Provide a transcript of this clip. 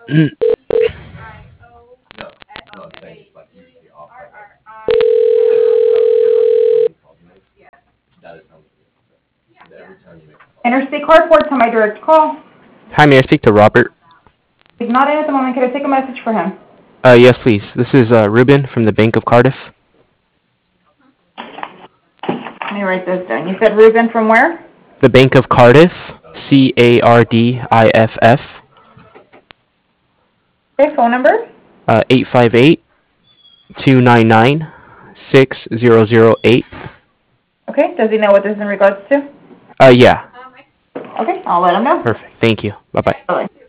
Interstate Carport, to my direct call. Hi, may I speak to Robert? He's not in at the moment. Could I take a message for him? Yes, please. This is Ruben from the Bank of Cardiff. Let me write this down. You said Ruben from where? The Bank of Cardiff, Cardiff, Okay, phone number? 858-299-6008. Okay, does he know what this is in regards to? Yeah, Okay, I'll let him know. perfect. Thank you. Bye-bye. Bye.